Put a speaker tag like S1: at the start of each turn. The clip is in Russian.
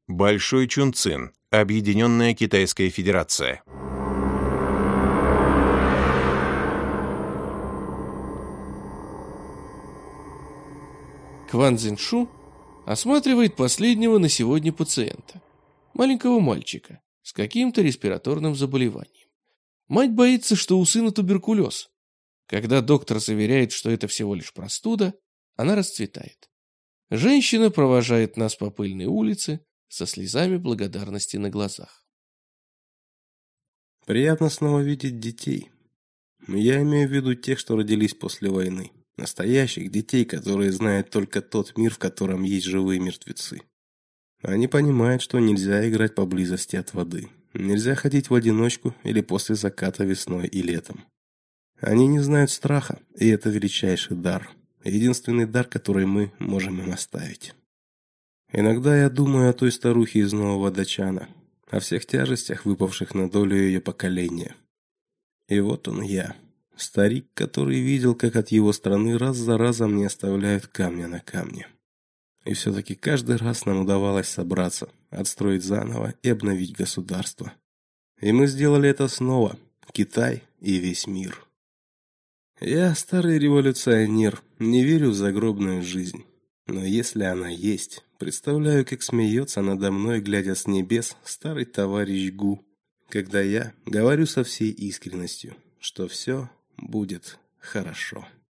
S1: Большой Чунцин. Объединенная Китайская Федерация.
S2: Кван Цзиньшу осматривает последнего на сегодня пациента, маленького мальчика с каким-то респираторным заболеванием. Мать боится, что у сына туберкулез. Когда доктор заверяет, что это всего лишь простуда, она расцветает. Женщина провожает нас по пыльной улице со слезами благодарности на глазах.
S3: Приятно снова видеть детей. Я имею в виду тех, что родились после войны. Настоящих детей, которые знают только тот мир, в котором есть живые мертвецы. Они понимают, что нельзя играть поблизости от воды. Нельзя ходить в одиночку или после заката весной и летом. Они не знают страха, и это величайший дар. Единственный дар, который мы можем им оставить. Иногда я думаю о той старухе из Нового Дачана, о всех тяжестях, выпавших на долю ее поколения. И вот он я, старик, который видел, как от его страны раз за разом не оставляют камня на камне. И все-таки каждый раз нам удавалось собраться, отстроить заново и обновить государство. И мы сделали это снова, Китай и весь мир. Я старый революционер, не верю в загробную жизнь. Но если она есть, представляю, как смеется надо мной, глядя с небес, старый товарищ Гу, когда я говорю со всей искренностью, что все будет хорошо.